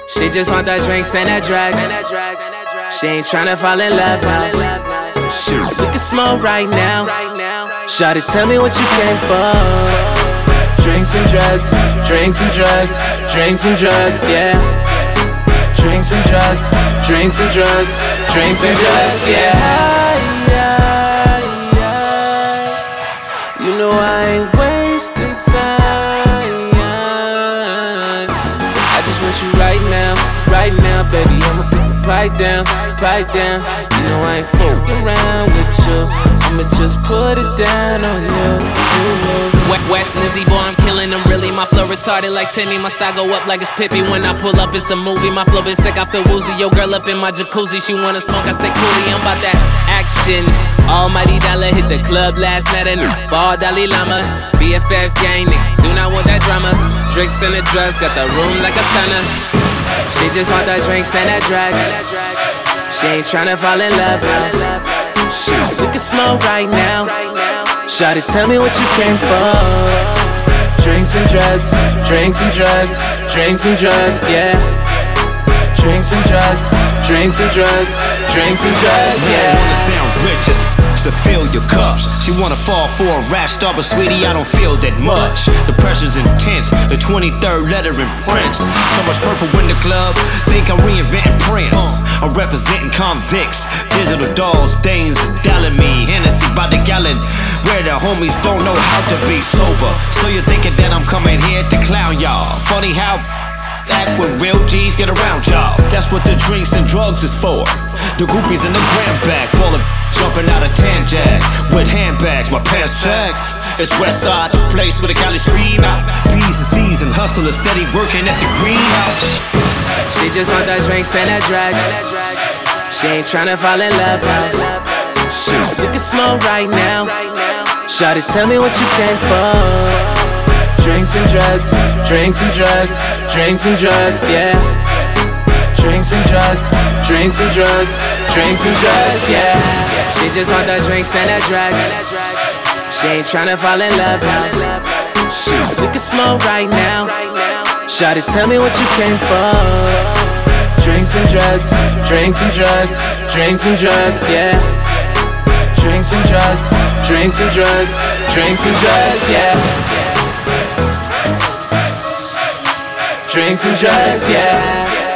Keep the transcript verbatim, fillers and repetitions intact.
She just want that drinks and that drugs. She ain't tryna fall in love now. Shoot, we can smoke right now. Shawty, tell me what you came for. Drinks and drugs, drinks and drugs, drinks and drugs, yeah. Drinks and drugs, drinks and drugs, drinks and drugs, yeah. You know I ain't wasting time. I just want you right now, right now, baby. I'ma put the pipe down, pipe down. You know I ain't fooling around with you. I'ma just put it down on you. West and Izzy, boy, I'm killing them really. My flow retarded like Timmy, my style go up like it's Pippi. When I pull up, it's a movie. My flow been sick, I feel woozy. Yo, girl up in my jacuzzi, she wanna smoke, I say coolie. I'm about that action. Almighty dollar hit the club last night and ball Dalai Lama. B F F gang, nigga, do not want that drama. Drinks and the drugs, got the room like a sauna. She just want that drinks and that drugs. She ain't tryna fall in love now. Shoot, we can smoke right now. Shawty, tell me what you came for. Drinks and drugs, drinks and drugs, drinks and drugs, yeah. Drinks and drugs, drinks and drugs, drinks and drugs, yeah. Wanna sound rich as f***, so fill your cups. She wanna fall for a rap star, but sweetie, I don't feel that much. The pressure's intense, the twenty-third letter in Prince. So much purple in the club, think I'm reinventing Prince. I'm representing convicts, digital dolls, Danes, dialing me, Hennessy by the gallon. Where the homies don't know how to be sober. So you're thinking that I'm coming here to clown y'all. Funny how act when real G's get around y'all. That's what the drinks and drugs is for. The groupies in the gram bag, ballin', jumping out of tan jack with handbags, my pants sag. It's west side, the place where the Cali scream out. B's and C's and hustlers steady working at the greenhouse. She just want that drinks and that drugs. She ain't tryna fall in love now. Shoot, we can smoke right now. Shawty, tell me what you came for. Drinks and drugs, drinks and drugs, drinks and drugs, yeah. Drinks and drugs, drinks and drugs, drinks and drugs, yeah. She just want that drinks and that drugs. She ain't tryna fall in love now. Shoot, we can smoke right now. Shawty, tell me what you came for. Drinks and drugs, drinks and drugs, drinks and drugs, yeah. Drinks and drugs, drinks and drugs, drinks and drugs, yeah. Drinks and drugs, yeah.